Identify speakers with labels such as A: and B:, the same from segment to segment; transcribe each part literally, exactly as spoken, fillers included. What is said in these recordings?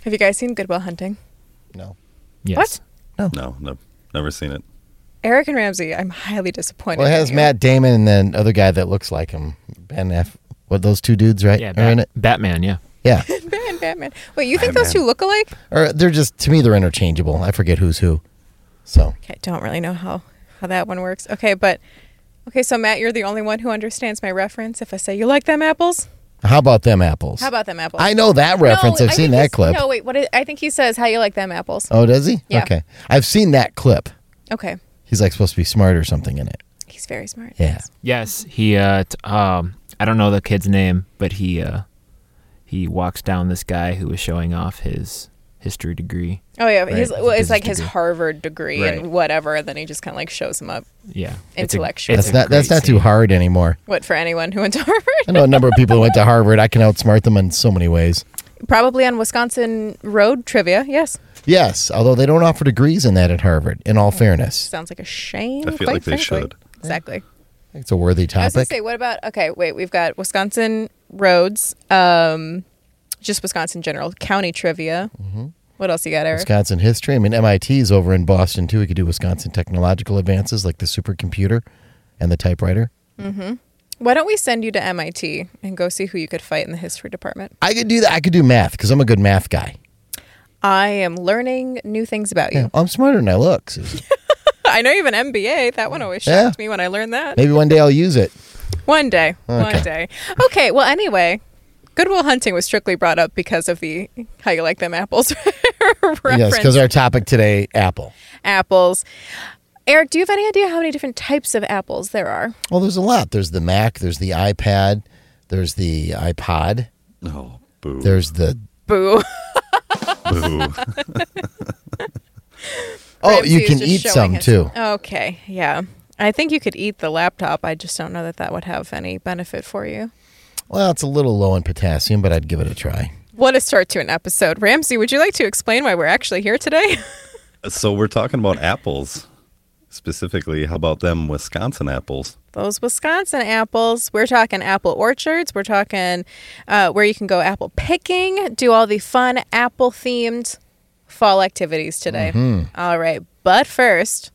A: Have you guys seen Good Will Hunting?
B: No.
C: Yes.
A: What?
D: No, no, never seen it.
A: Eric and Ramsey, I'm highly disappointed.
B: Well, it has
A: in you.
B: Matt Damon and then other guy that looks like him. Ben F. What, those two dudes, right?
C: Yeah,
B: are
C: Bat-
B: in it?
C: Batman, yeah.
B: Yeah.
A: Batman, Batman. Wait, you think those
D: Batman.
A: two look alike?
B: Or they're just, to me, they're interchangeable. I forget who's who. So.
A: Okay, I don't really know how, how that one works. Okay, but, okay, so Matt, you're the only one who understands my reference. If I say, you like them apples?
B: How about them apples?
A: How about them apples?
B: I know that reference.
A: No,
B: I've
A: I
B: seen
A: think
B: that
A: he's-
B: clip.
A: No, wait, what is, I think he says, how you like them apples?
B: Oh, does he?
A: Yeah.
B: Okay. I've seen that clip.
A: Okay.
B: He's like supposed to be smart or something in it.
A: He's very smart.
B: Yeah.
C: Yes, he. Uh, t- um, I don't know the kid's name, but he. Uh, he walks down this guy who was showing off his history degree.
A: Oh, yeah.
B: Right.
A: He's, well, it's
B: Business
A: like his
B: degree.
A: Harvard degree
C: Right.
A: and whatever, and then he just kind of like shows him up.
C: Yeah, It's a-
A: Intellectual.
C: it's
B: That's
C: a
B: not that's
C: great
B: not too
C: scene.
B: hard anymore.
A: What, for anyone who went to Harvard?
B: I know a number of people who went to Harvard. I can outsmart them in so many ways.
A: Probably on Wisconsin Road trivia, yes.
B: Yes, although they don't offer degrees in that at Harvard, in all fairness.
A: Sounds like a shame.
D: I feel
A: quite
D: like they
A: frankly.
D: should.
A: Exactly.
B: It's a worthy
A: I was going
B: topic.
A: to say, what about, okay, wait, we've got Wisconsin roads, um, just Wisconsin general, county trivia.
B: Mm-hmm.
A: What else you got, Eric?
B: Wisconsin history. I mean, M I T's over in Boston, too. We could do Wisconsin technological advances like the supercomputer and the typewriter.
A: Why don't we send you to M I T and go see who you could fight in the history department?
B: I could do that. I could do math because I'm a good math guy.
A: I am learning new things about you.
B: Yeah, I'm smarter than I look, Susan.
A: I know you have an M B A. That one always
B: Yeah.
A: shocked me when I learned that.
B: Maybe one day I'll use it.
A: One day.
B: Okay.
A: One day. Okay, well, anyway, Good Will Hunting was strictly brought up because of the how you like them apples reference.
B: Yes, because our topic today, Apple.
A: Apples. Eric, do you have any idea how many different types of apples there are?
B: Well, there's a lot. There's the Mac. There's the iPad. There's the iPod.
D: Oh, boo.
B: There's the...
A: Boo.
D: boo.
B: Oh,
A: Ramsey
B: you
A: is
B: can
A: just
B: eat
A: showing
B: some,
A: his-
B: too.
A: Okay, yeah. I think you could eat the laptop. I just don't know that that would have any benefit for you.
B: Well, it's a little low in potassium, but I'd give it a try.
A: What a start to an episode. Ramsey, would you like to explain why we're actually here today?
D: So we're talking about apples. Specifically, how about them Wisconsin apples?
A: Those Wisconsin apples. We're talking apple orchards. We're talking uh, where you can go apple picking, do all the fun apple-themed fall activities today.
B: Mm-hmm.
A: All right, but first...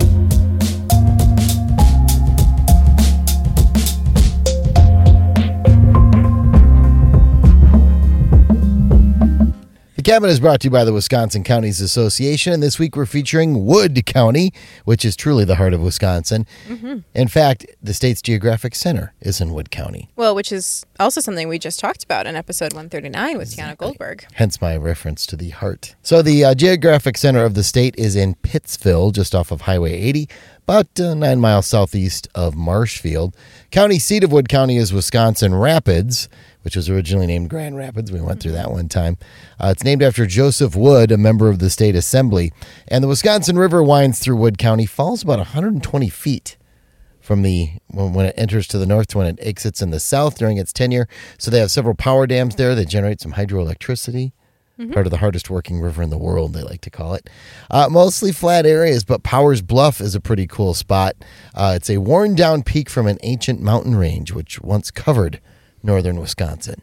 B: The Cabinet is brought to you by the Wisconsin Counties Association, and this week we're featuring Wood County, which is truly the heart of Wisconsin.
A: Mm-hmm.
B: In fact, the state's geographic center is in Wood County,
A: Well, which is also something we just talked about in episode one thirty-nine with Tiana Goldberg.
B: hence my reference to the heart. So the uh, geographic center of the state is in Pittsville, just off of Highway eighty, about uh, nine miles southeast of Marshfield. County seat of Wood County is Wisconsin Rapids, which was originally named Grand Rapids. We went through that one time. Uh, it's named after Joseph Wood, a member of the state assembly. And the Wisconsin River winds through Wood County, falls about one hundred twenty feet from the when, when it enters to the north to when it exits in the south during its tenure. So they have several power dams there that generate some hydroelectricity. Part of the hardest working river in the world, they like to call it. Uh, mostly flat areas, but Powers Bluff is a pretty cool spot. Uh, it's a worn down peak from an ancient mountain range, which once covered northern Wisconsin.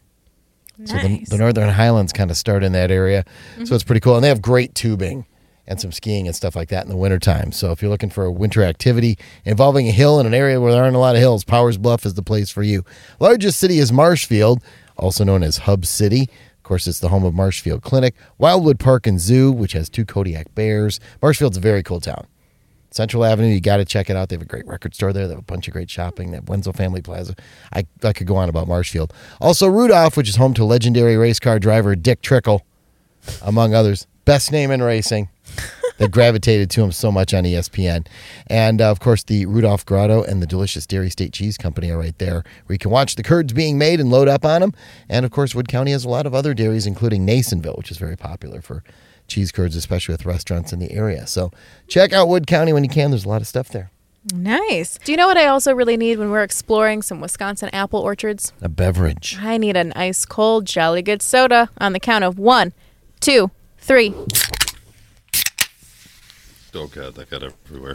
B: So the,
A: Nice.
B: the Northern Highlands kind of start in that area. So it's pretty cool. And they have great tubing and some skiing and stuff like that in the wintertime. So if you're looking for a winter activity involving a hill in an area where there aren't a lot of hills, Powers Bluff is the place for you. Largest city is Marshfield, also known as Hub City. Of course, it's the home of Marshfield Clinic, Wildwood Park and Zoo, which has two Kodiak bears. Marshfield's a very cool town. Central Avenue, you got to check it out. They have a great record store there. They have a bunch of great shopping. They have Wenzel Family Plaza. I, I could go on about Marshfield. Also, Rudolph, which is home to legendary race car driver Dick Trickle, among others. Best name in racing. They gravitated to him so much on E S P N. And, uh, of course, the Rudolph Grotto and the delicious Dairy State Cheese Company are right there, where you can watch the curds being made and load up on them. And, of course, Wood County has a lot of other dairies, including Nasonville, which is very popular for cheese curds, especially with restaurants in the area. So check out Wood County when you can. There's a lot of stuff there.
A: Nice. Do you know what I also really need when we're exploring some Wisconsin apple orchards?
B: A beverage.
A: I need an ice cold Jolly Good soda on the count of one, two, three.
D: Oh, God, that got everywhere.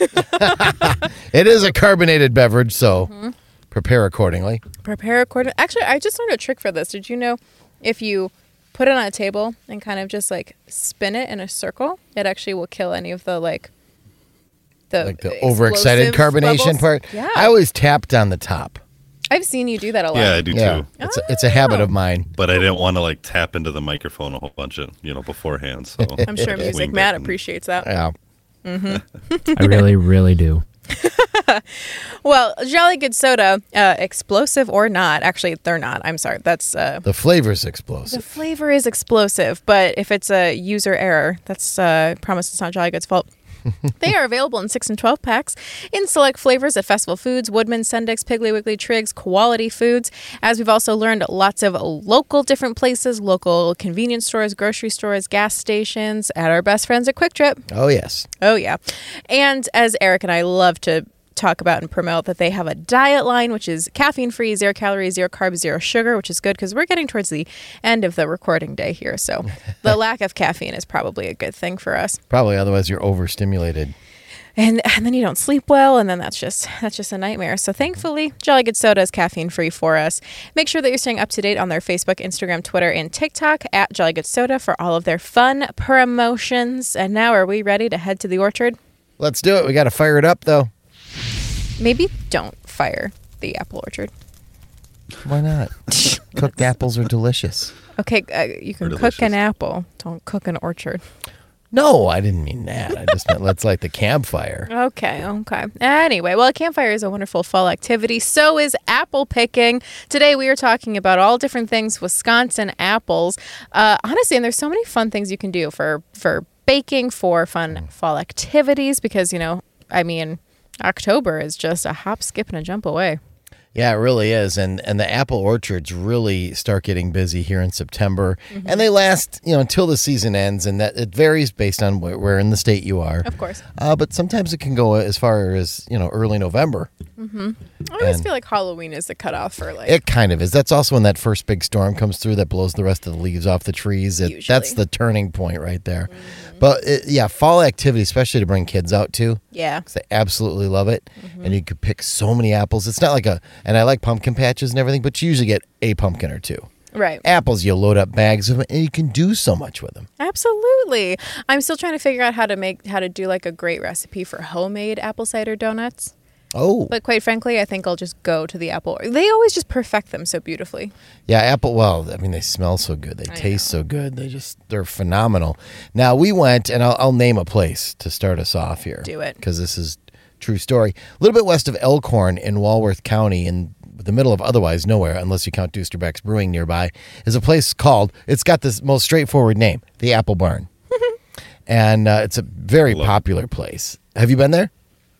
B: It is a carbonated beverage, so prepare accordingly.
A: Prepare according. Actually, I just learned a trick for this. Did you know if you put it on a table and kind of just like spin it in a circle, it actually will kill any of the like the
B: like the overexcited
A: explosive
B: carbonation
A: bubbles.
B: part.
A: Yeah.
B: I always tapped on the top.
A: I've seen you do that a lot.
D: Yeah, I do
B: Yeah,
D: too.
B: it's a, it's a habit of mine.
D: But I didn't want to like tap into the microphone a whole bunch of you know beforehand. So
A: I'm sure
D: I just
A: Music
D: winged
A: Matt
D: it and-
A: appreciates that.
B: Yeah.
C: I really, really do.
A: Well, Jolly Good Soda, uh, explosive or not, actually they're not. I'm sorry. That's uh,
B: The flavor's
A: the
B: explosive.
A: flavor is explosive, but if it's a user error, that's uh, promise it's not Jolly Good's fault. They are available in six and twelve packs in select flavors at Festival Foods, Woodman, Sendix, Piggly Wiggly, Triggs, Quality Foods. As we've also learned, lots of local different places, local convenience stores, grocery stores, gas stations, at our best friends at Quick Trip.
B: Oh, yes.
A: Oh, yeah. And as Eric and I love to talk about and promote, that they have a diet line, which is caffeine-free, zero calories, zero carbs, zero sugar, which is good because we're getting towards the end of the recording day here. So the lack of caffeine is probably a good thing for us.
B: Probably, otherwise you're overstimulated.
A: And, and then you don't sleep well, and then that's just that's just a nightmare. So thankfully, Jolly Good Soda is caffeine-free for us. Make sure that you're staying up to date on their Facebook, Instagram, Twitter, and TikTok at Jolly Good Soda for all of their fun promotions. And now, are we ready to head to the orchard?
B: Let's do it. We got to fire it up, though.
A: Maybe don't fire the apple orchard.
B: Why not? Cooked apples are delicious.
A: Okay, uh, you can
D: They're
A: cook an
D: delicious.
A: apple. Don't cook an orchard.
B: No, I didn't mean that. I just meant let's light the campfire.
A: Okay, okay. Anyway, well, a campfire is a wonderful fall activity. So is apple picking. Today we are talking about all different things Wisconsin apples. Uh, honestly, and there's so many fun things you can do for for baking, for fun fall activities. Because you know, I mean, October is just a hop, skip, and a jump away.
B: Yeah, it really is. And and the apple orchards really start getting busy here in September.
A: Mm-hmm.
B: And they last, you know, until the season ends. And that it varies based on where, where in the state you are.
A: Of course.
B: Uh, but sometimes it can go as far as, you know, early November.
A: I always
B: And-
A: feel like Halloween is the cutoff for like.
B: It kind of is. That's also when that first big storm comes through that blows the rest of the leaves off the trees. It, that's
A: Usually.
B: the turning point right there. But it, yeah, fall activity, especially to bring kids out to.
A: yeah.
B: Because they absolutely love it. And you could pick so many apples. It's not like a, and I like pumpkin patches and everything, but you usually get a pumpkin or two.
A: Right.
B: Apples, you load up bags of them, and you can do so much with them.
A: Absolutely. I'm still trying to figure out how to make how to do like a great recipe for homemade apple cider donuts.
B: Oh,
A: But quite frankly, I think I'll just go to the apple. They always just perfect them so beautifully.
B: yeah, apple. Well, I mean, they smell so good. They
A: I
B: taste so good. They just, they're phenomenal. Now, we went, and I'll, I'll name a place to start us off here.
A: Do it.
B: Because this is true story. A little bit west of Elkhorn in Walworth County, in the middle of otherwise nowhere, unless you count Doosterbeck's Brewing nearby, is a place called, it's got this most straightforward name, the Apple Barn. And uh, it's a very
D: Love it.
B: popular place. Have you been there?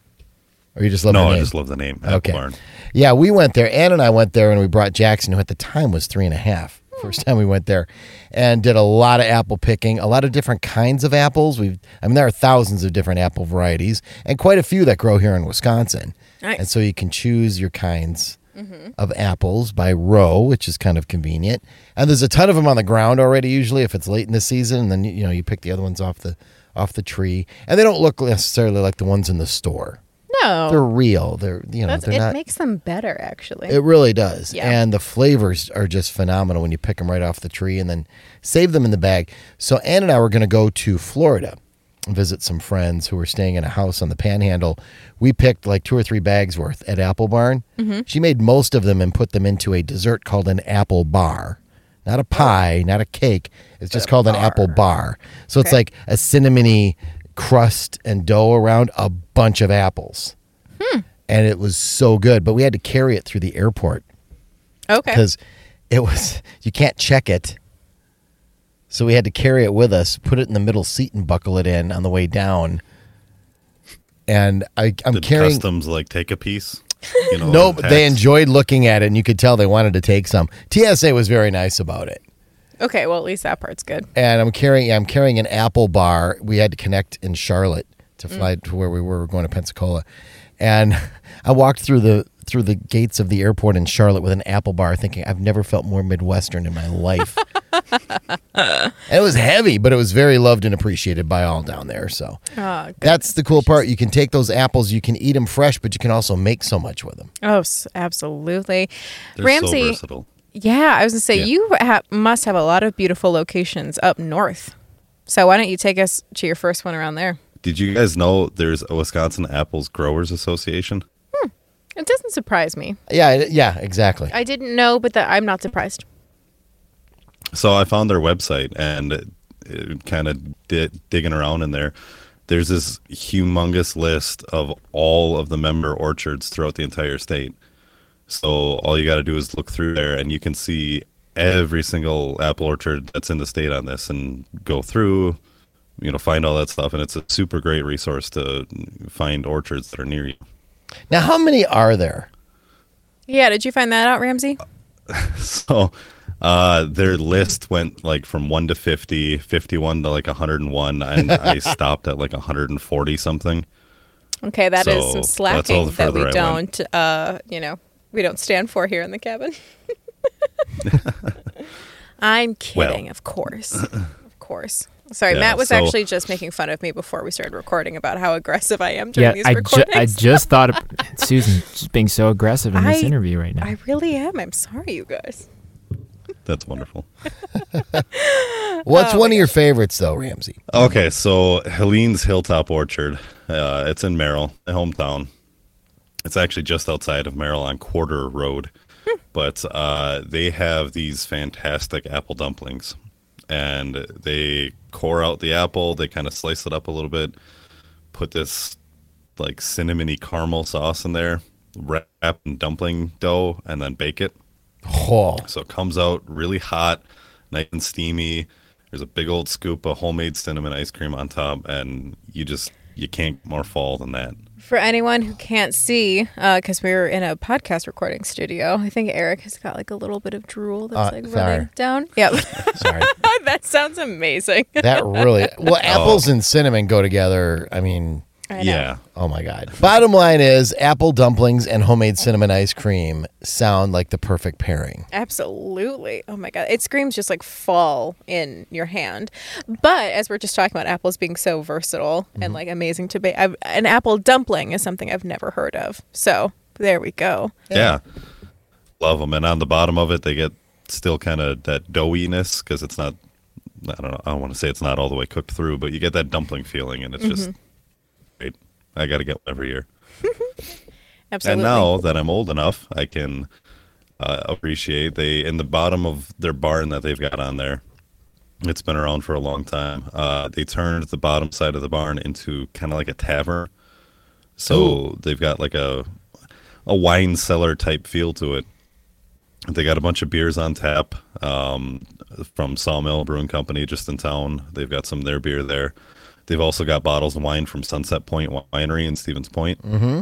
B: Or you just love the
D: No,
B: name?
D: I just love the name. Apple
B: Okay.
D: Barn.
B: Yeah, we went there. Ann and I went there, and we brought Jackson, who at the time was three and a half. First time we went there, and did a lot of apple picking, a lot of different kinds of apples. We've, I mean, there are thousands of different apple varieties, and quite a few that grow here in Wisconsin.
A: Nice.
B: And so you can choose your kinds of apples by row, which is kind of convenient. And there's a ton of them on the ground already. Usually, if it's late in the season, and then you know you pick the other ones off the off the tree, and they don't look necessarily like the ones in the store.
A: No.
B: They're real. They're you know
A: That's,
B: they're
A: it
B: not.
A: makes them better, actually.
B: It really does.
A: Yeah.
B: And the flavors are just phenomenal when you pick them right off the tree and then save them in the bag. So Ann and I were going to go to Florida and visit some friends who were staying in a house on the Panhandle. We picked like two or three bags worth at Apple Barn.
A: Mm-hmm.
B: She made most of them and put them into a dessert called an apple bar. Not a pie, not a cake. It's just called an apple bar. So it's
A: Okay.
B: like a cinnamony crust and dough around a bunch of apples.
A: Hmm.
B: And it was so good. But we had to carry it through the airport
A: Okay.
B: because it was, you can't check it. So we had to carry it with us, put it in the middle seat and buckle it in on the way down. And I, I'm
D: Did
B: carrying.
D: customs like take a piece? You know,
B: Nope,
D: tax?
B: they enjoyed looking at it, and you could tell they wanted to take some. T S A was very nice about it.
A: Okay, well, at least that part's good.
B: And I'm carrying, I'm carrying an apple bar. We had to connect in Charlotte to fly to where we were. We're going to Pensacola, and I walked through the through the gates of the airport in Charlotte with an apple bar, thinking I've never felt more Midwestern in my life. And it was heavy, but it was very loved and appreciated by all down there. So
A: Oh, good.
B: that's the cool part. You can take those apples, you can eat them fresh, but you can also make so much with them.
A: Oh, s- absolutely.
D: They're
A: Ramsey.
D: so versatile.
A: Yeah, I was gonna say
D: Yeah.
A: you ha- must have a lot of beautiful locations up north. So why don't you take us to your first one around there?
D: Did you guys know there's a Wisconsin Apples Growers Association?
A: It doesn't surprise me.
B: Yeah, it- yeah, exactly.
A: I didn't know, but that I'm not surprised.
D: So I found their website and it, it kind of di- digging around in there. There's this humongous list of all of the member orchards throughout the entire state. So all you got to do is look through there and you can see every single apple orchard that's in the state on this and go through, you know, find all that stuff. And it's a super great resource to find orchards that are near you.
B: Now, how many are there?
A: Yeah, did you find that out, Ramsey?
D: So uh, their list went like from one to fifty, fifty-one to like one hundred one, and I stopped at like one hundred forty something.
A: Okay, that is
D: So,
A: some
D: that's
A: slacking
D: all the
A: that we
D: further I went.
A: don't, uh, you know, we don't stand for here in the cabin. I'm kidding,
D: Well.
A: of course, of course. Sorry,
D: Yeah,
A: Matt was
D: so-
A: actually just making fun of me before we started recording about how aggressive I am during
C: Yeah,
A: these
C: I, ju-
A: recordings.
C: I just thought of Susan just being so aggressive in this
A: I-
C: interview right now.
A: I really am. I'm sorry, you guys.
D: That's wonderful.
B: What's
A: Oh,
B: one
A: my
B: of your favorites, though, Ramsey?
D: Okay, so Helene's Hilltop Orchard. Uh, it's in Merrill, my hometown. It's actually just outside of Merrill on Quarter Road. But uh, they have these fantastic apple dumplings. And they core out the apple. They kind of slice it up a little bit. Put this like cinnamony caramel sauce in there. Wrap in dumpling dough and then bake it.
B: Oh,
D: So it comes out really hot, nice and steamy. There's a big old scoop of homemade cinnamon ice cream on top, and you just you can't get more fall than that.
A: For anyone who can't see, because we were in a podcast recording studio, I think Eric has got like a little bit of drool that's
B: Uh,
A: like
B: sorry.
A: running down. Yep.
B: sorry.
A: That sounds amazing.
B: That really well. Apples and cinnamon go together. I mean,
A: I know.
D: Yeah,
B: oh my god. Bottom line is, apple dumplings and homemade cinnamon ice cream sound like the perfect pairing.
A: Absolutely. Oh my God. It screams just like fall in your hand. But as we're just talking about apples being so versatile and like amazing to bake, I've- an apple dumpling is something I've never heard of. So there we go.
D: yeah, love them. And on the bottom of it, they get still kind of that doughiness because it's not. I don't know. I don't want to say it's not all the way cooked through, but you get that dumpling feeling, and it's just great. I got to get one every year.
A: Absolutely.
D: And now that I'm old enough, I can uh, appreciate they in the bottom of their barn that they've got on there. It's been around for a long time. Uh, they turned the bottom side of the barn into kind of like a tavern. So
B: Ooh.
D: they've got like a a wine cellar type feel to it. They got a bunch of beers on tap um, from Sawmill Brewing Company just in town. They've got some of their beer there. They've also got bottles of wine from Sunset Point Winery in Stevens Point.
B: Mm-hmm.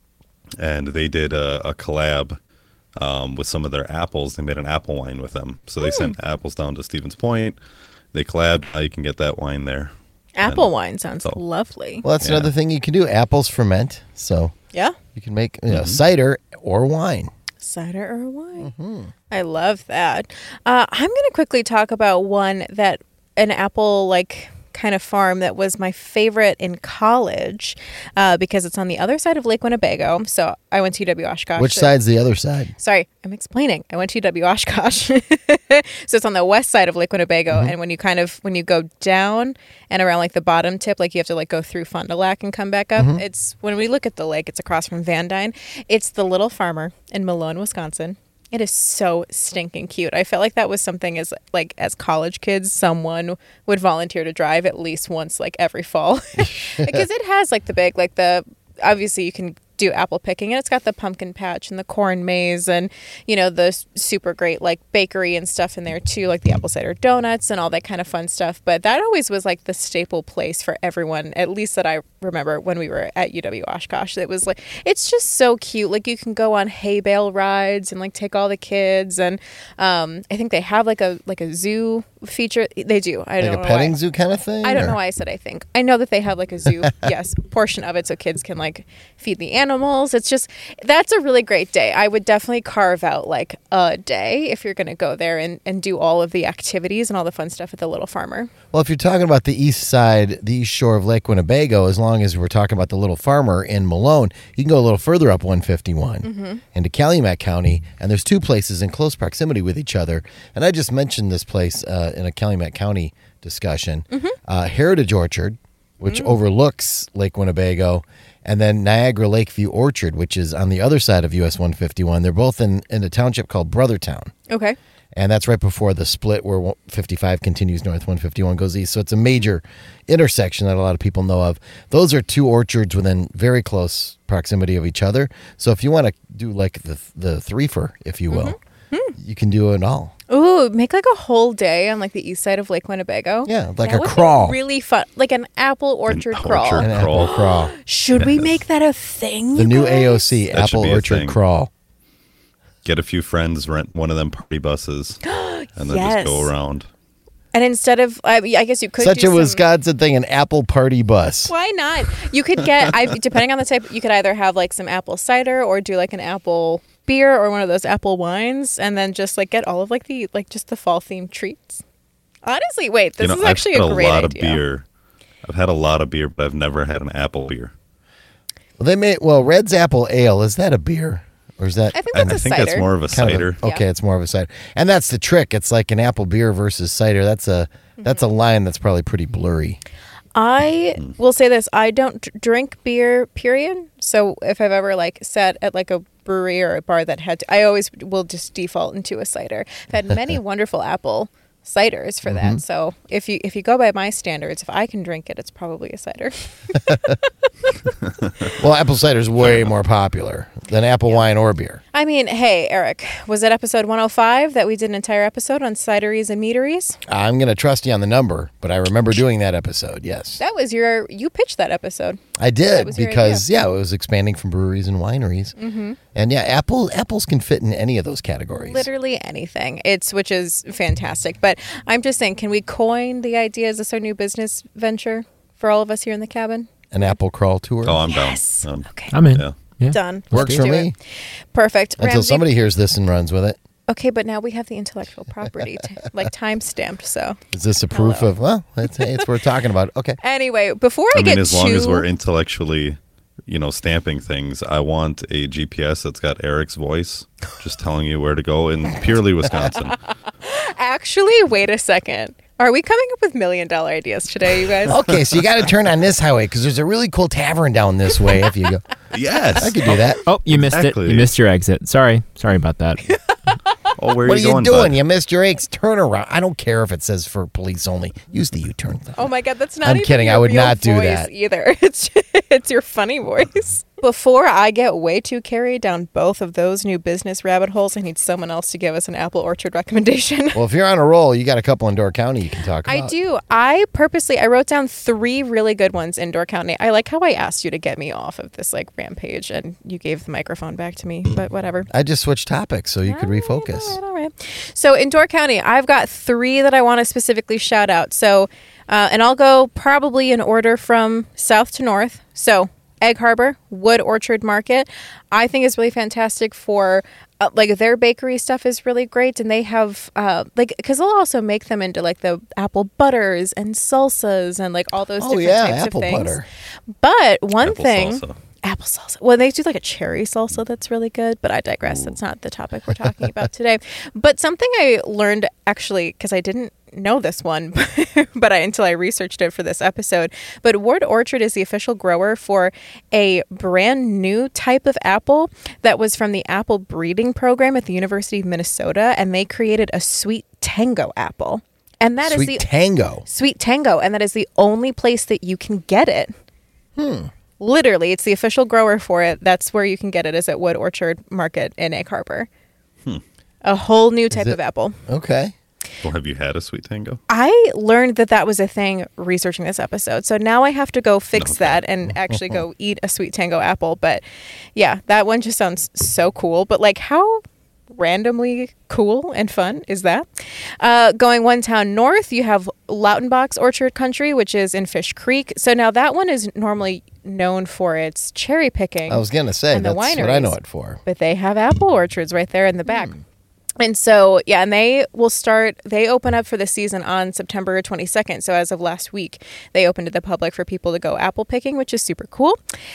D: And they did a, a collab um, with some of their apples. They made an apple wine with them. So they sent apples down to Stevens Point. They collabed. Now you can get that wine there.
A: Apple
D: And
A: wine sounds
D: so-
A: lovely.
B: Well, that's
D: Yeah.
B: another thing you can do. Apples ferment, so
A: Yeah.
B: you can make you know, cider or wine.
A: Cider or wine.
B: Mm-hmm.
A: I love that. Uh, I'm going to quickly talk about one that an apple like kind of farm that was my favorite in college uh, because it's on the other side of Lake Winnebago. So I went to U W Oshkosh.
B: Which
A: So-
B: side's the other side?
A: Sorry, I'm explaining. I went to U W Oshkosh. So it's on the west side of Lake Winnebago.
B: Mm-hmm.
A: And when you kind of, when you go down and around like the bottom tip, like you have to like go through Fond du Lac and come back up.
B: Mm-hmm.
A: It's, when we look at the lake, it's across from Van Dyne. It's the Little Farmer in Malone, Wisconsin. It is so stinking cute. I felt like that was something as like as college kids, someone would volunteer to drive at least once like every fall. Because it has like the big, like the, obviously you can do apple picking and it's got the pumpkin patch and the corn maze and you know the s- super great like bakery and stuff in there too, like the apple cider donuts and all that kind of fun stuff. But that always was like the staple place for everyone, at least that I remember when we were at U W Oshkosh. It was like, it's just so cute. Like you can go on hay bale rides and like take all the kids, and um I think they have like a like a zoo feature. They do. I
B: Like
A: don't
B: a
A: know
B: petting
A: why.
B: zoo kind of thing?
A: I don't
B: or-
A: know why I said I think. I know that they have like a zoo, yes, portion of it so kids can like feed the animals animals. It's just, that's a really great day. I would definitely carve out like a day if you're going to go there and, and do all of the activities and all the fun stuff at the Little Farmer.
B: Well, if you're talking about the east side, the east shore of Lake Winnebago, as long as we're talking about the Little Farmer in Malone, you can go a little further up one fifty-one
A: Mm-hmm.
B: into Calumet County, and there's two places in close proximity with each other. And I just mentioned this place uh, in a Calumet County discussion.
A: Mm-hmm.
B: Uh, Heritage Orchard, which
A: Mm.
B: overlooks Lake Winnebago, and then Niagara Lakeview Orchard, which is on the other side of U S one fifty-one. They're both in, in a township called Brothertown.
A: Okay.
B: And that's right before the split where fifty-five continues north, one fifty-one goes east. So it's a major intersection that a lot of people know of. Those are two orchards within very close proximity of each other. So if you want to do like the the threefer, if you will,
A: Mm-hmm.
B: you can do it all.
A: Ooh, make like a whole day on like the east side of Lake Winnebago.
B: Yeah, like
A: That
B: a
A: would be
B: crawl.
A: really fun. Like an apple orchard
D: An
A: crawl.
D: orchard.
B: An apple
D: Crawl.
B: crawl.
A: Should we make that a thing?
B: The
A: you
B: new
A: guys?
B: A O C,
D: That should
B: Apple
D: be a
B: Orchard
D: thing.
B: Crawl.
D: Get a few friends, rent one of them party buses, and then
A: Yes.
D: just go around.
A: And instead of, I, I guess you could
B: Such
A: do
B: a
A: some-
B: Wisconsin thing, an apple party bus.
A: Why not? You could get, I, depending on the type, you could either have like some apple cider or do like an apple beer or one of those apple wines, and then just like get all of like the like just the fall themed treats. Honestly, wait, this
D: you know,
A: is actually
D: I've
A: a
D: had
A: great
D: a lot
A: idea.
D: of beer. I've had a lot of beer, but I've never had an apple beer.
B: Well, they made well Red's Apple Ale. Is that a beer or is that
A: I think
D: And
A: that's
D: I
A: a
D: think
A: cider.
D: that's more of a
B: kind of a-
D: cider.
B: okay,
A: Yeah.
B: it's more of a cider, and that's the trick. It's like an apple beer versus cider. That's a that's a line that's probably pretty blurry.
A: I will say this: I don't d- drink beer. Period. So if I've ever like sat at like a brewery or a bar that had, to, I always will just default into a cider. I've had many wonderful apple ciders for
B: Mm-hmm.
A: that. So if you if you go by my standards, if I can drink it, it's probably a cider.
B: Well, apple cider is way more popular than apple wine or beer.
A: I mean, hey, Eric, was it episode one oh five that we did an entire episode on cideries and meaderies?
B: I'm going to trust you on the number, but I remember doing that episode. Yes,
A: That was your, you pitched that episode.
B: I
A: that
B: did
A: was your
B: because yeah, it was expanding from breweries and wineries, mm-hmm. and yeah, apple apples can fit in any of those categories.
A: Literally anything. It's, which is fantastic. But I'm just saying, can we coin the idea as this our new business venture for all of us here in the cabin?
B: An apple crawl tour
D: Oh, I'm
A: Yes.
D: down. Um,
A: Okay.
C: I'm in.
D: Yeah.
C: Yeah.
A: Done.
B: works
A: Let's
B: for
A: do
B: me
A: it. Perfect.
B: until
A: Ramsey-
B: somebody hears this and runs with it.
A: Okay, but now we have the intellectual property, t- like time stamped. So
B: Is this a proof
A: Hello.
B: of well? It's, it's worth talking about. Okay.
A: anyway, before I,
D: I
A: get
D: mean, as long
A: too,
D: as we're intellectually, you know, stamping things, I want a G P S that's got Eric's voice, just telling you where to go in purely Wisconsin.
A: actually, wait a second. Are we coming up with million dollar ideas today, you guys?
B: Okay, so you got to turn on this highway because there's a really cool tavern down this way. If you go,
D: Yes.
B: I could do that.
C: Oh, you missed it.
D: Exactly.
C: You missed your exit. Sorry. Sorry about that.
D: Oh, where
B: What
D: are
B: are
D: you
B: you
D: going,
B: doing?
D: bud?
B: You missed your eggs. Turn around. I don't care if it says for police only. Use the U-turn thing.
A: Oh my god, that's not
B: I'm
A: even
B: kidding.
A: your
B: I would
A: real
B: not do
A: voice
B: that.
A: either. It's it's your funny voice. Before I get way too carried down both of those new business rabbit holes, I need someone else to give us an apple orchard recommendation.
B: Well, if you're on a roll, you got a couple in Door County you can talk about.
A: I do. I purposely I wrote down three really good ones in Door County. I like how I asked you to get me off of this like rampage and you gave the microphone back to me, but whatever.
B: I just switched topics so you could
A: All right,
B: refocus.
A: All right, all right. So in Door County, I've got three that I want to specifically shout out. So, uh, and I'll go probably in order from south to north. So Egg Harbor, Wood Orchard Market, I think is really fantastic for uh, like their bakery stuff is really great, and they have uh, like because they'll also make them into like the apple butters and salsas and like all those
B: Oh,
A: different
B: yeah,
A: types
B: apple
A: of things.
B: butter.
A: But one
D: Apple
A: thing.
D: salsa.
A: Apple salsa. Well, they do like a cherry salsa that's really good, but I digress. That's not the topic we're talking about today. But something I learned actually, because I didn't know this one, but I until I researched it for this episode. But Wood Orchard is the official grower for a brand new type of apple that was from the apple breeding program at the University of Minnesota, and they created a sweet tango apple. And that is
B: Sweet
A: the
B: Tango.
A: Sweet Tango, and that is the only place that you can get it. Hmm. Literally, it's the official grower for it. That's where you can get it, is at Wood Orchard Market in Egg Harbor.
D: Hmm.
A: A whole new type
B: it-
A: of apple.
B: Okay.
D: Well, have you had a sweet tango?
A: I learned that that was a thing researching this episode. So now I have to go fix
D: Okay.
A: that and actually go eat a Sweet Tango apple. But yeah, that one just sounds so cool. But like, how randomly cool and fun is that? Uh, going one town north, you have Lautenbach's Orchard Country, which is in Fish Creek. So now that one is normally known for its cherry picking.
B: I was gonna say
A: and the
B: that's what I know
A: wineries.
B: it for.
A: But they have apple orchards right there in the back.
B: Hmm.
A: And so, yeah, and they will start, they open up for the season on September twenty-second. So as of last week, they opened to the public for people to go apple picking, which is super cool.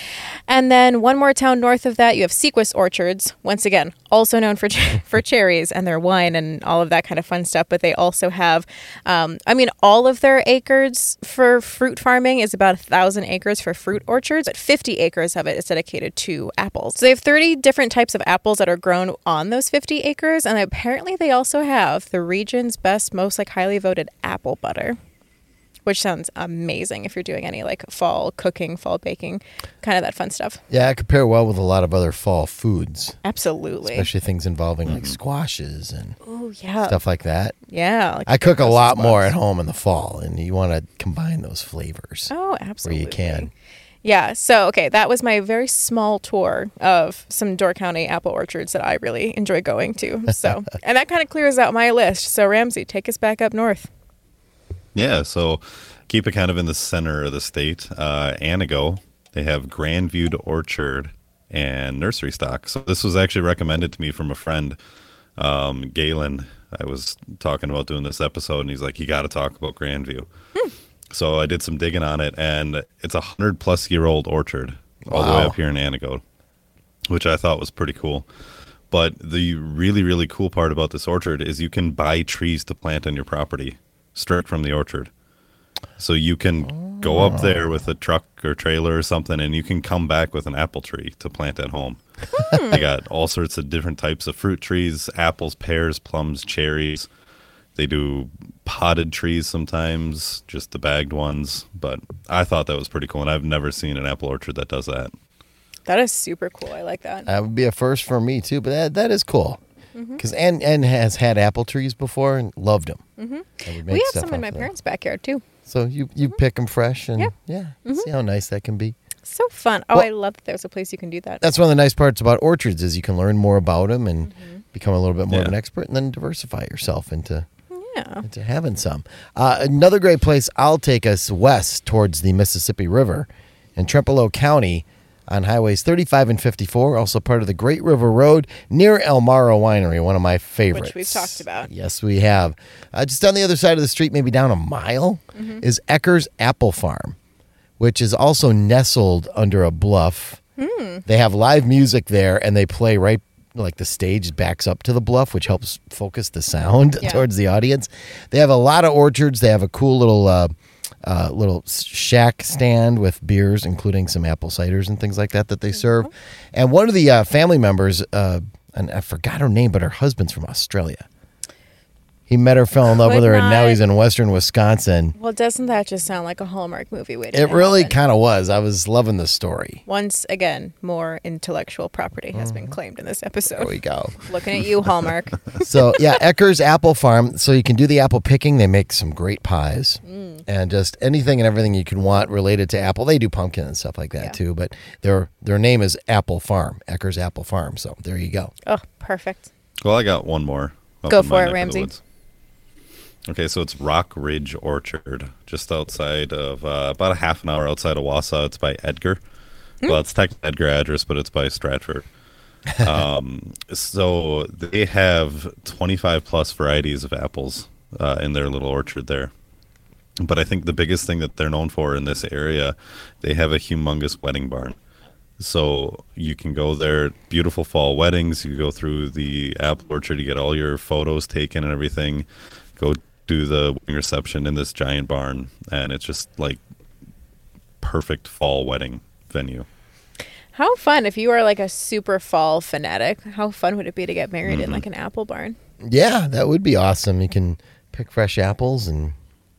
A: And then one more town north of that, you have Sequist Orchards. Once again, also known for for cherries and their wine and all of that kind of fun stuff. But they also have, um, I mean, all of their acres for fruit farming is about a thousand acres for fruit orchards, but fifty acres of it is dedicated to apples. So they have thirty different types of apples that are grown on those fifty acres. And apparently they also have the region's best, most like highly voted apple butter, which sounds amazing if you're doing any like fall cooking, fall baking, kind of that fun stuff.
B: Yeah, I compare well with a lot of other fall foods,
A: Absolutely.
B: especially things involving like squashes and
A: Oh, yeah.
B: stuff like that.
A: Yeah. Like
B: I cook a
A: roasted
B: lot more
A: bugs.
B: at home in the fall, and you want to combine those flavors
A: Oh, absolutely.
B: where you can.
A: Yeah. So, okay, that was my very small tour of some Door County apple orchards that I really enjoy going to. So, and that kind of clears out my list. So, Ramsey, take us back up north.
D: Yeah, so keep it kind of in the center of the state. Uh, Anago, they have Grandview Orchard and nursery stock. So this was actually recommended to me from a friend, um, Galen. I was talking about doing this episode, and he's like, you got to talk about Grandview. Hmm. So I did some digging on it, and it's a hundred plus year old orchard all the way
B: Wow.
D: up here in Anago, which I thought was pretty cool. But the really, really cool part about this orchard is you can buy trees to plant on your property straight from the orchard. So you can go up there with a truck or trailer or something, and you can come back with an apple tree to plant at home. They got all sorts of different types of fruit trees, apples, pears, plums, cherries. They do potted trees sometimes, just the bagged ones. But I thought that was pretty cool, and I've never seen an apple orchard that does that.
A: That is super cool. I like that.
B: That would be a first for me too, but that that is cool. Because Ann, Ann has had apple trees before and loved them. Mm-hmm.
A: We have some in my parents' backyard too.
B: So you, you pick them fresh and
A: Yeah.
B: yeah, see how nice that can be.
A: So fun. Oh,
B: Well-
A: I love that there's a place you can do that.
B: That's one of the nice parts about orchards is you can learn more about them and become a little bit more of
D: Yeah.
B: an expert, and then diversify yourself into
A: Yeah.
B: into having some. Uh, another great place, I'll take us west towards the Mississippi River in Trempealeau County on highways thirty-five and fifty-four, also part of the Great River Road near El Maro Winery, one of my favorites.
A: Which we've talked about.
B: Yes, we have. Uh, just on the other side of the street, maybe down a mile,
A: Mm-hmm.
B: is Ecker's Apple Farm, which is also nestled under a bluff.
A: Hmm.
B: They have live music there, and they play right, like the stage backs up to the bluff, which helps focus the sound
A: Yeah.
B: towards the audience. They have a lot of orchards. They have a cool little uh, uh, little shack stand with beers, including some apple ciders and things like that that they serve. And one of the uh, family members, uh, and I forgot her name, but her husband's from Australia. He met her, fell in love
A: Could
B: with her, and now
A: not-
B: he's in western Wisconsin.
A: Well, doesn't that just sound like a Hallmark movie waiting
B: It
A: to
B: really
A: happen?
B: kind of was. I was loving the story.
A: Once again, more intellectual property has been claimed in this
B: Mm-hmm. There we
A: episode.
B: go.
A: Looking at you, Hallmark.
B: So yeah, Ecker's Apple Farm. So you can do the apple picking. They make some great pies,
A: Mm.
B: and just anything and everything you can want related to apple. They do pumpkin and stuff like that
A: Yeah.
B: too. But their their name is Apple Farm, Ecker's Apple Farm. So there you go.
A: Oh, perfect.
D: Well, I got one more. up
A: Go
D: in my
A: for it,
D: neck of the
A: Ramsey.
D: woods. Okay, so it's Rock Ridge Orchard, just outside of, uh, about a half an hour outside of Wausau. It's by Edgar.
A: Hmm.
D: Well, it's technically Edgar address, but it's by Stratford. um, so they have twenty-five plus varieties of apples uh, in their little orchard there. But I think the biggest thing that they're known for in this area, they have a humongous wedding barn. So you can go there, beautiful fall weddings. You go through the apple orchard, you get all your photos taken and everything. Go do the wedding reception in this giant barn, and it's just like perfect fall wedding venue.
A: How fun if you are like a super fall fanatic. How fun would it be to get married
B: Mm-hmm.
A: in like an apple barn?
B: Yeah, that would be awesome. You can pick fresh apples and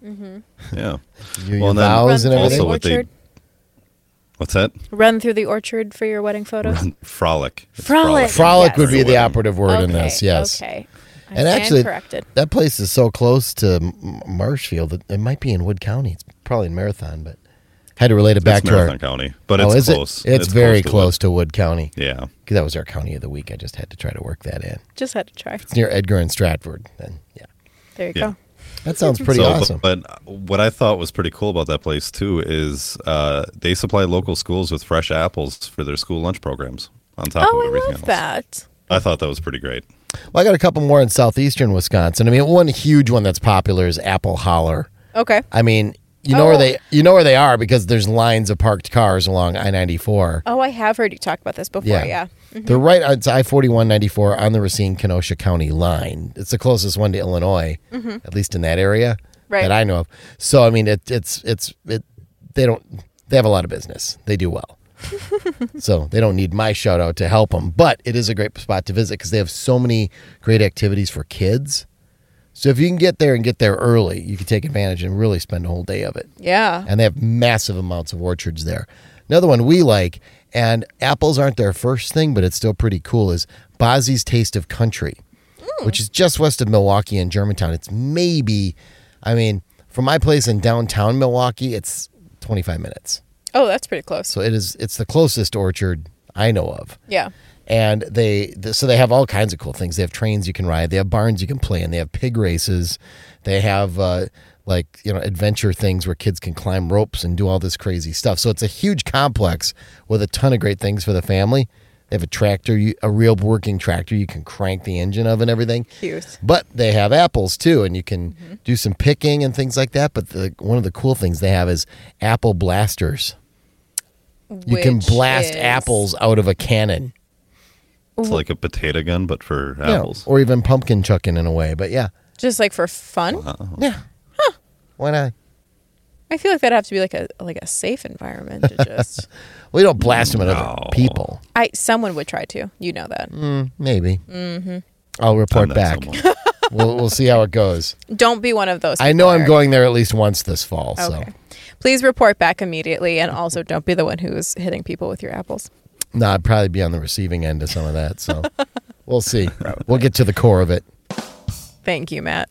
D: Yeah.
B: do your
D: Well, and then
B: vows and
A: Run through
B: everything.
A: the
D: Also what they-
A: orchard.
D: What's that?
A: Run through the orchard for your wedding photos.
D: Run, frolic. It's
A: Frolic.
B: Frolic
A: Yes.
B: would be the
D: Wedding.
B: operative word in
A: Okay,
B: this. Yes.
A: Okay. I
B: And
A: stand
B: actually,
A: corrected.
B: that place is so close to M- Marshfield that it might be in Wood County. It's probably in Marathon, but had to relate it back
D: It's
B: to
D: Marathon
B: our.
D: County, but
B: oh,
D: it's
B: is
D: close.
B: it? It's, very
D: to
B: close
D: Wood.
B: to Wood County
D: Yeah.
B: because that was our county of the week. I just had to try to work that in.
A: Just had to try.
B: It's near Edgar and Stratford. Then yeah.
A: There you
D: Yeah.
A: go.
B: That sounds pretty
D: So,
B: awesome.
D: But, but what I thought was pretty cool about that place too is uh, they supply local schools with fresh apples for their school lunch programs on top
A: Oh,
D: of
A: I
D: everything
A: love
D: else.
A: that.
D: I thought that was pretty great.
B: Well, I got a couple more in southeastern Wisconsin. I mean, one huge one that's popular is Apple Holler.
A: Okay.
B: I mean, you know
A: Oh.
B: where they you know where they are because there's lines of parked cars along I ninety-four.
A: Oh, I have heard you talk about this before.
B: Yeah.
A: Yeah.
B: They're right on I forty-one ninety-four on the Racine-Kenosha County line. It's the closest one to Illinois, at least in that area
A: Right.
B: that I know of. So I mean, it, it's it's it. They don't. They have a lot of business. They do well. So they don't need my shout out to help them, but it is a great spot to visit because they have so many great activities for kids. So if you can get there and get there early, you can take advantage and really spend a whole day of it.
A: Yeah.
B: And they have massive amounts of orchards there. Another one we like, and apples aren't their first thing, but it's still pretty cool, is Bozzy's Taste of Country, which is just west of Milwaukee and Germantown. It's maybe, I mean, from my place in downtown Milwaukee, it's twenty-five minutes.
A: Oh, that's pretty close.
B: So it is. It's the closest orchard I know of.
A: Yeah.
B: And they, th- so they have all kinds of cool things. They have trains you can ride. They have barns you can play in. They have pig races. They have uh, like, you know, adventure things where kids can climb ropes and do all this crazy stuff. So it's a huge complex with a ton of great things for the family. They have a tractor, you- a real working tractor you can crank the engine of and everything.
A: Cute.
B: But they have apples too, and you can do some picking and things like that. But the, one of the cool things they have is apple blasters. You can
A: Which
B: blast
A: is-
B: apples out of a cannon.
D: It's like a potato gun, but for
B: Yeah,
D: apples.
B: or even pumpkin chucking in a way. But yeah,
A: Just like for fun.
B: yeah. Why not?
A: I feel like that'd have to be like a like a safe environment to just.
B: We don't blast them at other
D: No.
B: people.
A: I someone would try to. You know that.
B: Mm, maybe. Mm-hmm. I'll report
D: I'm not
B: back.
D: someone.
B: we'll we'll see how it goes.
A: Don't be one of those.
B: I
A: people,
B: know I'm
A: Eric.
B: going there at least once this fall.
A: Okay.
B: So
A: Please report back immediately, and also don't be the one who's hitting people with your apples.
B: no, I'd probably be on the receiving end of some of that. So we'll see. We'll get to the core of it.
A: Thank you, Matt.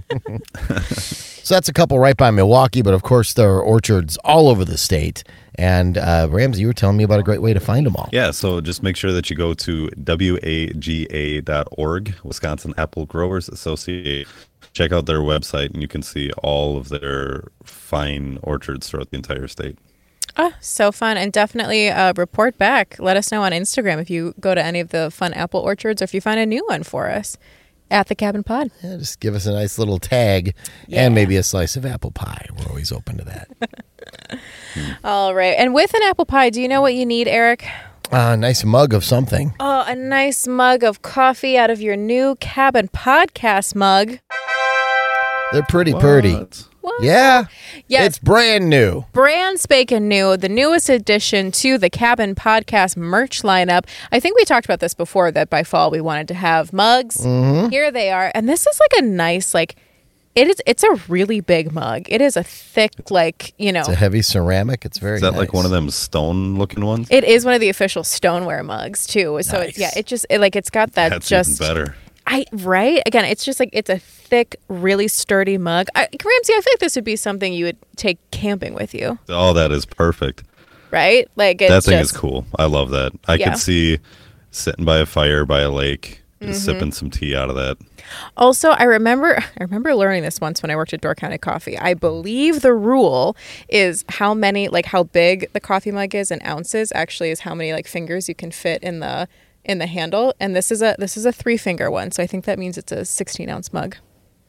B: So that's a couple right by Milwaukee, but of course there are orchards all over the state. And uh, Ramsey, you were telling me about a great way to find them all.
D: Yeah, so just make sure that you go to W A G A dot org, Wisconsin Apple Growers Association. Check out their website, and you can see all of their fine orchards throughout the entire state.
A: Oh, so fun. And definitely uh, report back. Let us know on Instagram if you go to any of the fun apple orchards or if you find a new one for us at the Cabin Pod.
B: Yeah, just give us a nice little tag
A: Yeah.
B: and maybe a slice of apple pie. We're always open to that.
A: All right. And with an apple pie, do you know what you need, Eric?
B: Uh, a nice mug of something.
A: Oh, a nice mug of coffee out of your new Cabin Podcast mug.
B: They're pretty pretty.
D: What?
A: What?
B: Yeah.
A: Yes.
B: It's brand new.
A: Brand spanking new, the newest addition to the Cabin Podcast merch lineup. I think we talked about this before, that by fall we wanted to have mugs.
B: Mm-hmm.
A: Here they are. And this is like a nice, like, it is, it's a really big mug. It is a thick, like, you know.
B: It's a heavy ceramic. It's very
D: Is that
B: nice.
D: like one of them stone-looking ones?
A: It is one of the official stoneware mugs, too. So, it's, yeah,
B: Nice.
A: it just, it, like, it's got that
D: That's
A: just.
D: even better.
A: I right again. It's just like it's a thick, really sturdy mug. I, Ramsey, I feel like this would be something you would take camping with you,
D: Oh, that is perfect.
A: right? Like it's
D: That thing
A: just,
D: is cool. I love that. I
A: Yeah.
D: could see sitting by a fire by a lake,
A: Mm-hmm.
D: just sipping some tea out of that.
A: Also, I remember I remember learning this once when I worked at Door County Coffee. I believe the rule is how many, like how big the coffee mug is in ounces actually is how many like fingers you can fit in the in the handle. And this is a this is a three finger one, so I think that means it's a sixteen ounce mug.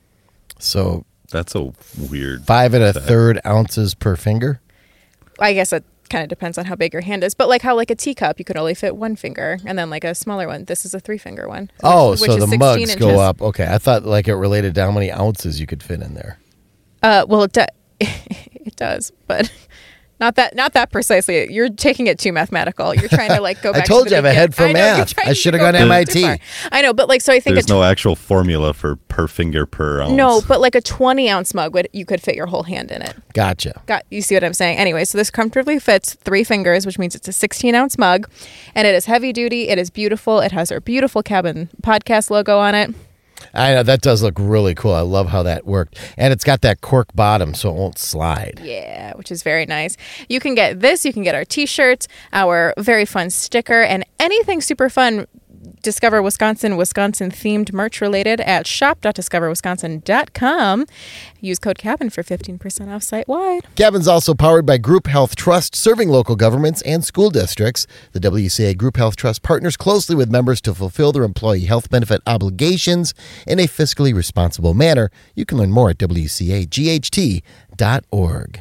B: So
D: That's a weird.
B: five and a
D: that-
B: third ounces per finger.
A: I guess it kind of depends on how big your hand is, but like how like a teacup you could only fit one finger, and then like a smaller one. This is a three finger one.
B: Oh,
A: which
B: so
A: is
B: the
A: sixteen
B: mugs
A: inches.
B: go up. Okay, I thought like it related to how many ounces you could fit in there.
A: Uh, well, it, do- it does, but not that not that precisely. You're taking it too mathematical. You're trying to like go
B: I
A: back.
B: told
A: to
B: you I
A: the
B: have a head for
A: begin- I know, you're
B: math.
A: trying
B: I
A: to
B: should have
A: go
B: gone to
A: back too
B: M I
A: far.
B: T.
A: I know, but like so I think
D: There's
A: a tw-
D: no actual formula for per finger per ounce.
A: no, but like a twenty ounce mug would you could fit your whole hand in it.
B: Gotcha.
A: Got you see what I'm saying? Anyway, so this comfortably fits three fingers, which means it's a sixteen ounce mug, and it is heavy duty. It is beautiful. It has our beautiful Cabin Podcast logo on it.
B: I know that does look really cool. I love how that worked, and it's got that cork bottom, so it won't slide.
A: Yeah, which is very nice. You can get this. You can get our T-shirts, our very fun sticker, and anything super fun Discover Wisconsin, Wisconsin-themed merch related at shop dot discover wisconsin dot com. Use code CABIN for fifteen percent off site-wide.
B: Cabin's also powered by Group Health Trust, serving local governments and school districts. The W C A Group Health Trust partners closely with members to fulfill their employee health benefit obligations in a fiscally responsible manner. You can learn more at W C A G H T dot org.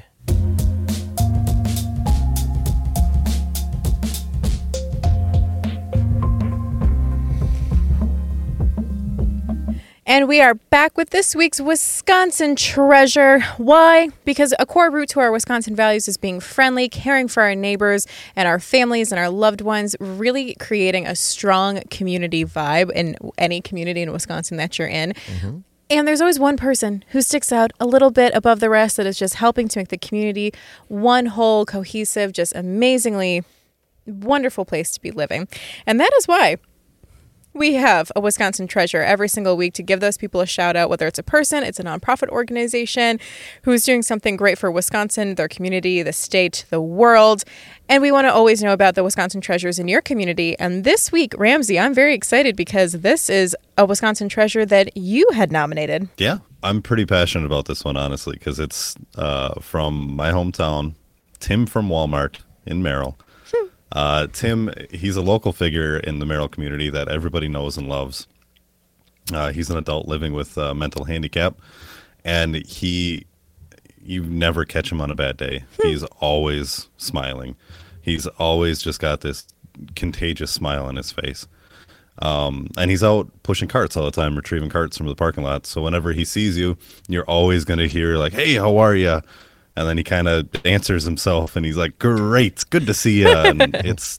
A: And we are back with this week's Wisconsin Treasure. Why? Because a core root to our Wisconsin values is being friendly, caring for our neighbors and our families and our loved ones, really creating a strong community vibe in any community in Wisconsin that you're in. Mm-hmm. And there's always one person who sticks out a little bit above the rest that is just helping to make the community one whole, cohesive, just amazingly wonderful place to be living. And that is why we have a Wisconsin Treasure every single week to give those people a shout out, whether it's a person, it's a nonprofit organization who's doing something great for Wisconsin, their community, the state, the world. And we want to always know about the Wisconsin Treasures in your community. And this week, Ramsey, I'm very excited because this is a Wisconsin Treasure that you had nominated.
D: Yeah, I'm pretty passionate about this one, honestly, because it's uh, from my hometown, Tim from Walmart in Merrill. Uh, Tim, he's a local figure in the Merrill community that everybody knows and loves. Uh, he's an adult living with uh, mental handicap, and he, you never catch him on a bad day. He's always smiling. He's always just got this contagious smile on his face. Um, and he's out pushing carts all the time, retrieving carts from the parking lot. So whenever he sees you, you're always going to hear like, "Hey, how are you?" And then he kind of answers himself, and he's like, "Great, good to see you." And it's,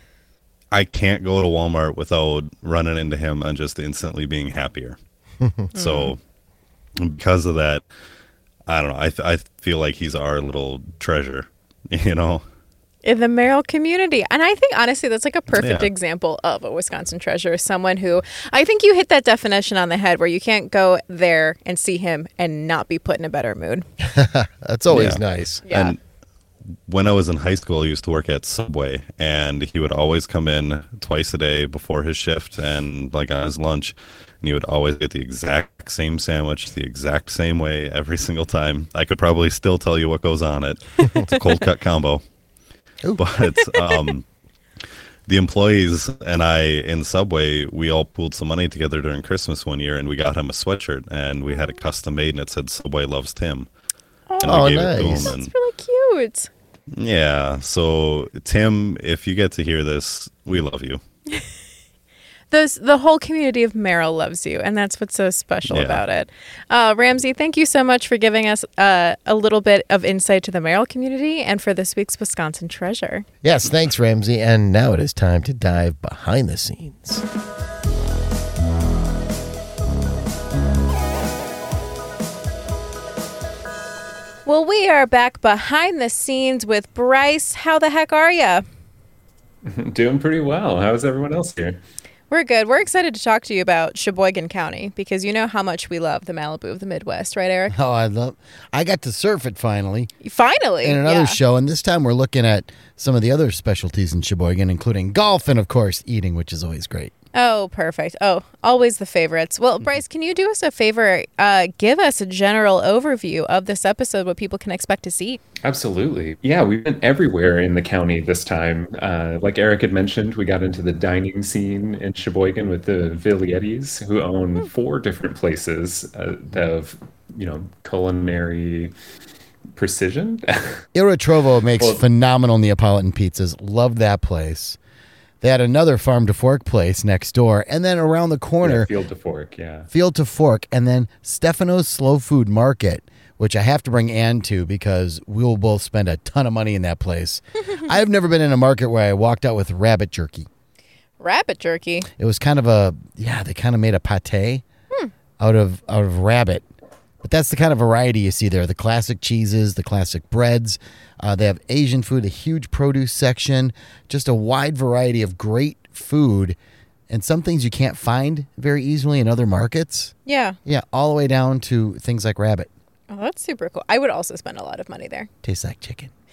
D: I can't go to Walmart without running into him and just instantly being happier. So because of that, I don't know. I th- I feel like he's our little treasure, you know?
A: In the Merrill community. And I think, honestly, that's like a perfect
D: Yeah.
A: example of a Wisconsin Treasure. Someone who, I think you hit that definition on the head where you can't go there and see him and not be put in a better mood.
B: That's always
D: Yeah.
B: nice.
A: Yeah.
D: And when I was in high school, I used to work at Subway, and he would always come in twice a day before his shift and like on his lunch, and he would always get the exact same sandwich the exact same way every single time. I could probably still tell you what goes on it. It's a cold cut combo.
B: Ooh.
D: But um, the employees and I in Subway, we all pooled some money together during Christmas one year, and we got him a sweatshirt, and we had it custom made, and it said "Subway loves Tim." And
B: Oh,
D: we gave it to
B: nice.
D: him, and
A: That's really cute.
D: yeah, so Tim, if you get to hear this, we love you.
A: Those, the whole community of Merrill loves you, and that's what's so special
D: Yeah.
A: about it. Uh, Ramsey, thank you so much for giving us uh, a little bit of insight to the Merrill community and for this week's Wisconsin Treasure.
B: Yes, thanks, Ramsey. And now it is time to dive behind the scenes.
A: Well, we are back behind the scenes with Bryce. How the heck are you?
E: Doing pretty well. How's everyone else here?
A: We're good. We're excited to talk to you about Sheboygan County because you know how much we love the Malibu of the Midwest, right, Eric?
B: Oh, I love. I got to surf it finally
A: Finally.
B: in another
A: yeah.
B: show, and this time we're looking at some of the other specialties in Sheboygan, including golf and, of course, eating, which is always great.
A: Oh, perfect. Oh, always the favorites. Well, Bryce, can you do us a favor? Uh, give us a general overview of this episode, what people can expect to see.
E: Absolutely. Yeah, we went everywhere in the county this time. Uh, like Eric had mentioned, we got into the dining scene in Sheboygan with the Villiettes, who own four different places uh, of, you know, culinary precision.
B: Iratrovo makes
E: Well-
B: phenomenal Neapolitan pizzas. Love that place. They had another farm to fork place next door, and then around the corner,
E: Yeah, Field to Fork, yeah.
B: Field to Fork, and then Stefano's Slow Food Market, which I have to bring Ann to because we will both spend a ton of money in that place. I've never been in a market where I walked out with rabbit jerky.
A: Rabbit jerky.
B: It was kind of a yeah, they kind of made a pate out of out of rabbit. But that's the kind of variety you see there. The classic cheeses, the classic breads. Uh, they have Asian food, a huge produce section, just a wide variety of great food, and some things you can't find very easily in other markets.
A: Yeah.
B: Yeah, all the way down to things like rabbit.
A: Oh, that's super cool. I would also spend a lot of money there.
B: Tastes like chicken.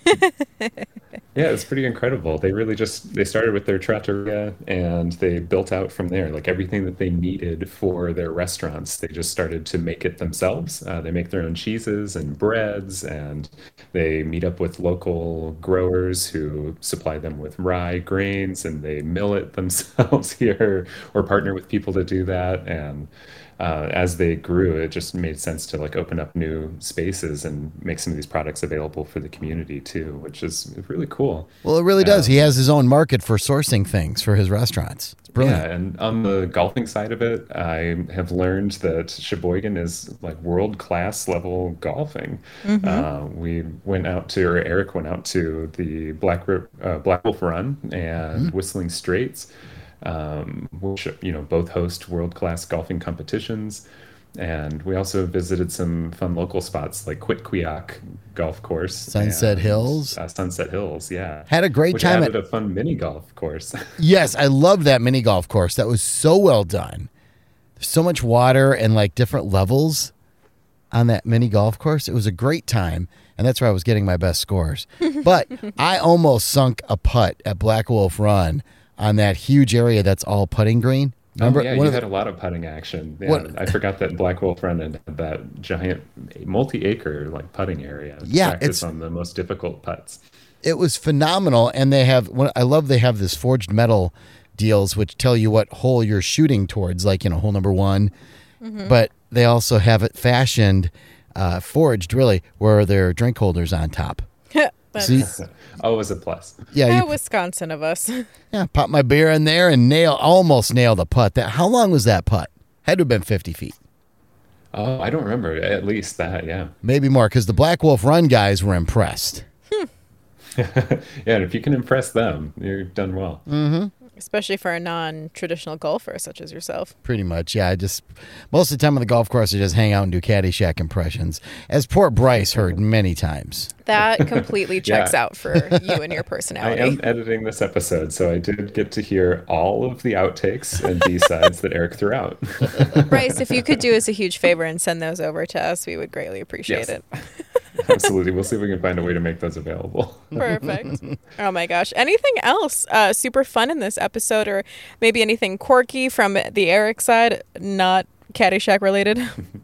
E: Yeah, it's pretty incredible. They really just they started with their trattoria and they built out from there. Like everything that they needed for their restaurants, they just started to make it themselves. Uh, they make their own cheeses and breads, and they meet up with local growers who supply them with rye grains, and they mill it themselves here or partner with people to do that. And uh, as they grew, it just made sense to like open up new spaces and make some of these products available for the community too, which is really cool.
B: Well, it really does.
E: Um,
B: He has his own market for sourcing things for his restaurants. It's brilliant.
E: Yeah, and on the golfing side of it, I have learned that Sheboygan is like world class level golfing. Uh, we went out to, or Eric went out to the Black Ri- uh, Black Wolf Run and Whistling Straits, um, which you know both host world class golfing competitions. And we also visited some fun local spots like Quitquiac Golf Course,
B: Sunset
E: and,
B: Hills.
E: uh, Sunset Hills, yeah,
B: Had a great
E: which
B: time
E: added
B: at-
E: a fun mini golf course.
B: Yes, I love that mini golf course. That was so well done. There's so much water and like different levels on that mini golf course. It was a great time, and that's where I was getting my best scores. But I almost sunk a putt at Black Wolf Run on that huge area that's all putting green. Remember,
E: Oh, yeah,
B: one
E: you
B: of
E: had
B: the-
E: a lot of putting action. Yeah,
B: What-
E: I forgot that Black Wolf Run had that giant multi-acre like putting area. to
B: Yeah,
E: practice
B: it's-
E: on the most difficult putts.
B: it was phenomenal, and they have. What I love, they have this forged metal deals which tell you what hole you're shooting towards, like you know, hole number one. But they also have it fashioned, uh, forged really, where there are drink holders on top.
A: That's
B: See,
E: Always a plus.
B: yeah,
A: how
B: you
A: Wisconsin of us.
B: yeah, pop my beer in there and nail, almost nail the putt. That how long was that putt? Had to have been fifty feet,
E: Oh, I don't remember. At least that, yeah.
B: maybe more, because the Black Wolf Run guys were impressed.
E: Yeah, and if you can impress them, you're done well.
A: Especially for a non-traditional golfer such as yourself.
B: Pretty much, yeah. I just most of the time on the golf course, I just hang out and do Caddyshack impressions, as poor Bryce heard many times.
A: That completely checks
E: Yeah.
A: out for you and your
E: I
A: personality.
E: am editing this episode, so I did get to hear all of the outtakes and B-sides that Eric threw out.
A: Bryce, if you could do us a huge favor and send those over to us, we would greatly appreciate
E: Yes.
A: it.
E: Absolutely. We'll see if we can find a way to make those available.
A: Perfect. Oh my gosh. Anything else uh, super fun in this episode, or maybe anything quirky from the Eric side, not Caddyshack related?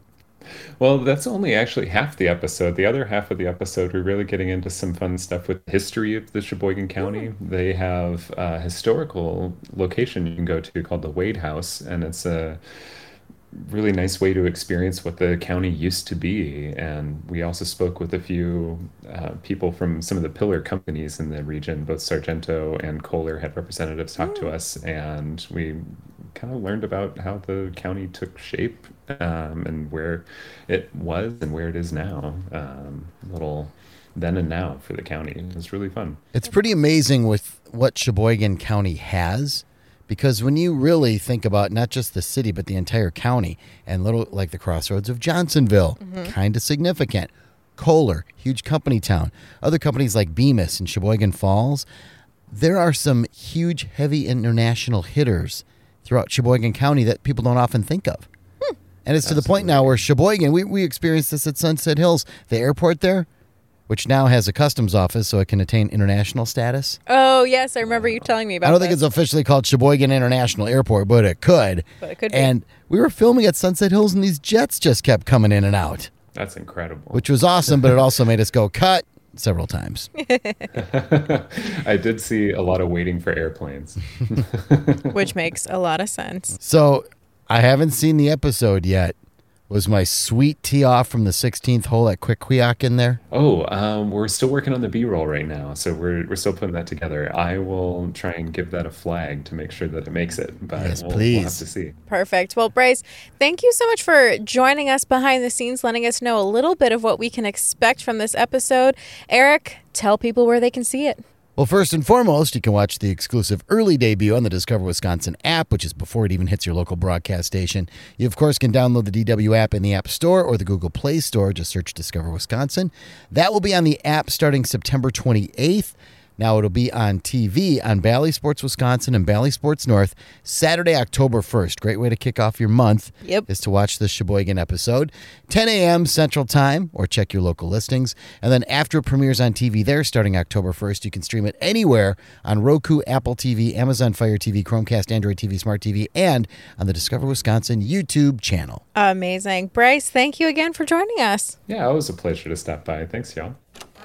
E: Well, that's only actually half the episode. The other half of the episode, we're really getting into some fun stuff with the history of the Sheboygan County. They have a historical location you can go to called the Wade House, and it's a really nice way to experience what the county used to be. And we also spoke with a few uh, people from some of the pillar companies in the region. Both Sargento and Kohler had representatives talk to us, and we kind of learned about how the county took shape, um, and where it was and where it is now. Um, little then and now for the county. It was really fun.
B: It's pretty amazing with what Sheboygan County has, because when you really think about not just the city but the entire county, and little like the crossroads of Johnsonville, kind of significant. Kohler, huge company town. Other companies like Bemis and Sheboygan Falls. There are some huge, heavy international hitters throughout Sheboygan County that people don't often think of. And it's to the point now where Sheboygan, we, we experienced this at Sunset Hills, the airport there, which now has a customs office so it can attain international status.
A: Oh, yes. I remember you telling me about
B: I don't think
A: this.
B: it's officially called Sheboygan International Airport, but it could.
A: But it could be.
B: And we were filming at Sunset Hills, and these jets just kept coming in and out,
E: That's incredible.
B: which was awesome, but it also made us go cut several times.
E: I did see a lot of waiting for airplanes.
A: Which makes a lot of sense.
B: So I haven't seen the episode yet. Was my sweet tee off from the sixteenth hole at Quicquiac in there?
E: Oh, um, we're still working on the B-roll right now, so we're we're still putting that together. I will try and give that a flag to make sure that it makes it, but
B: Yes,
E: we'll, we'll
B: please.
E: have to see.
A: Perfect. Well, Bryce, thank you so much for joining us behind the scenes, letting us know a little bit of what we can expect from this episode. Eric, tell people where they can see it.
B: Well, first and foremost, you can watch the exclusive early debut on the Discover Wisconsin app, which is before it even hits your local broadcast station. You, of course, can download the D W app in the App Store or the Google Play Store. Just search Discover Wisconsin. That will be on the app starting September twenty-eighth. Now, it'll be on T V on Bally Sports Wisconsin and Bally Sports North Saturday, October first. Great way to kick off your month
A: Yep.
B: is to watch the Sheboygan episode. ten a.m. Central Time, or check your local listings. And then after it premieres on T V there starting October first, you can stream it anywhere on Roku, Apple T V, Amazon Fire T V, Chromecast, Android T V, Smart T V, and on the Discover Wisconsin YouTube channel.
A: Amazing. Bryce, thank you again for joining us.
E: Yeah, it was a pleasure to stop by. Thanks, y'all.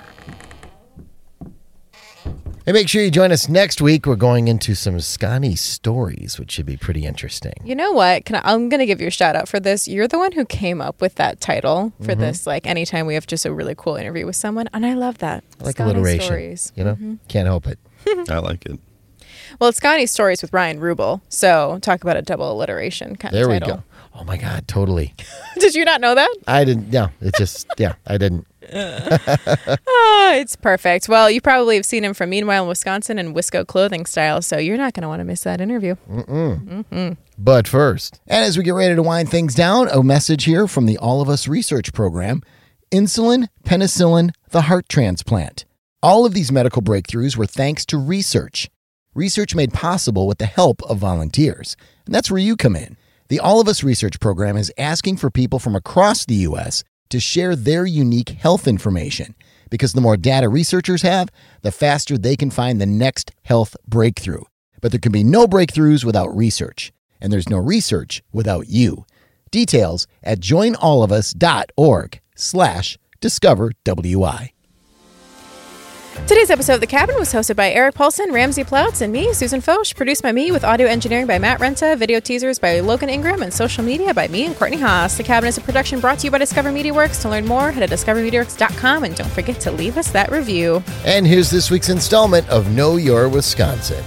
B: And make sure you join us next week. We're going into some Scotty stories, which should be pretty interesting.
A: You know what? Can I, I'm going to give you a shout out for this. You're the one who came up with that title for
B: Mm-hmm.
A: this. Like anytime we have just a really cool interview with someone, and I love that.
B: I like
A: Scotty
B: alliteration.
A: Stories.
B: You know,
A: Mm-hmm.
B: can't help it.
D: I like it.
A: Well, it's Scotty Stories with Ryan Rubel. So talk about a double alliteration kind
B: There
A: of
B: we
A: title.
B: go. Oh my God, totally.
A: Did you not know that?
B: I didn't. Yeah, it just. Yeah, I didn't.
A: Oh, it's perfect. Well, you probably have seen him from Meanwhile in Wisconsin and Wisco Clothing Style, so you're not going to want to miss that interview.
B: But first, and as we get ready to wind things down, a message here from the All of Us Research Program: insulin, penicillin, the heart transplant. All of these medical breakthroughs were thanks to research. Research made possible with the help of volunteers. And that's where you come in. The All of Us Research Program is asking for people from across the U S to share their unique health information, because the more data researchers have, the faster they can find the next health breakthrough. But there can be no breakthroughs without research, and there's no research without you. Details at joinallofus.org slash discover WI.
A: Today's episode of The Cabin was hosted by Eric Paulson, Ramsey Ploutz, and me, Susan Foch. Produced by me with audio engineering by Matt Renta, video teasers by Logan Ingram, and social media by me and Courtney Haas. The Cabin is a production brought to you by Discover Media Works. To learn more, head to discover media works dot com, and don't forget to leave us that review.
B: And here's this week's installment of Know Your Wisconsin.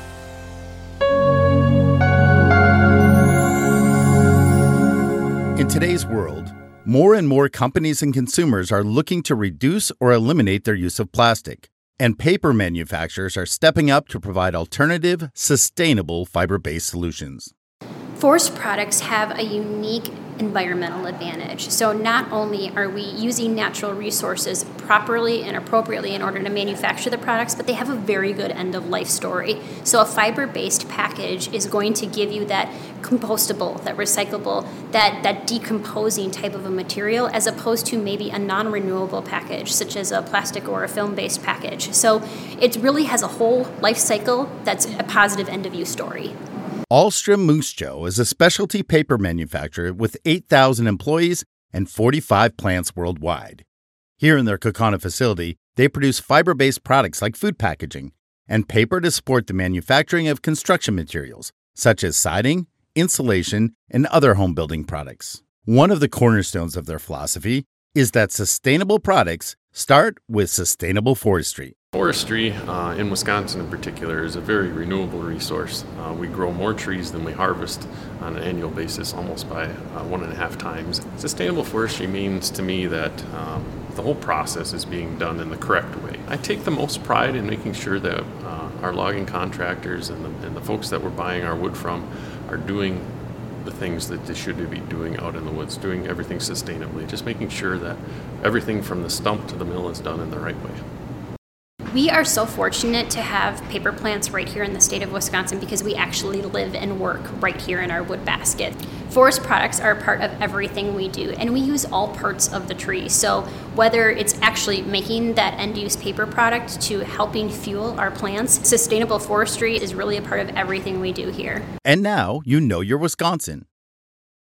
F: In today's world, more and more companies and consumers are looking to reduce or eliminate their use of plastic. And paper manufacturers are stepping up to provide alternative, sustainable fiber-based solutions.
G: Forest products have a unique environmental advantage. So not only are we using natural resources properly and appropriately in order to manufacture the products, but they have a very good end-of-life story. So a fiber-based package is going to give you that compostable, that recyclable, that, that decomposing type of a material, as opposed to maybe a non-renewable package, such as a plastic or a film-based package. So it really has a whole life cycle that's a positive end-of-use story.
F: Ahlstrom Moose Joe is a specialty paper manufacturer with eight thousand employees and forty-five plants worldwide. Here in their Kaukauna facility, they produce fiber-based products like food packaging and paper to support the manufacturing of construction materials, such as siding, insulation, and other home building products. One of the cornerstones of their philosophy is that sustainable products start with sustainable forestry.
H: Forestry uh, in Wisconsin in particular is a very renewable resource. Uh, we grow more trees than we harvest on an annual basis, almost by uh, one and a half times. Sustainable forestry means to me that um, the whole process is being done in the correct way. I take the most pride in making sure that uh, our logging contractors and the, and the folks that we're buying our wood from are doing the things that they should be doing out in the woods, doing everything sustainably, just making sure that everything from the stump to the mill is done in the right way.
G: We are so fortunate to have paper plants right here in the state of Wisconsin because we actually live and work right here in our wood basket. Forest products are a part of everything we do, and we use all parts of the tree. So whether it's actually making that end-use paper product to helping fuel our plants, sustainable forestry is really a part of everything we do here.
F: And now you know your Wisconsin.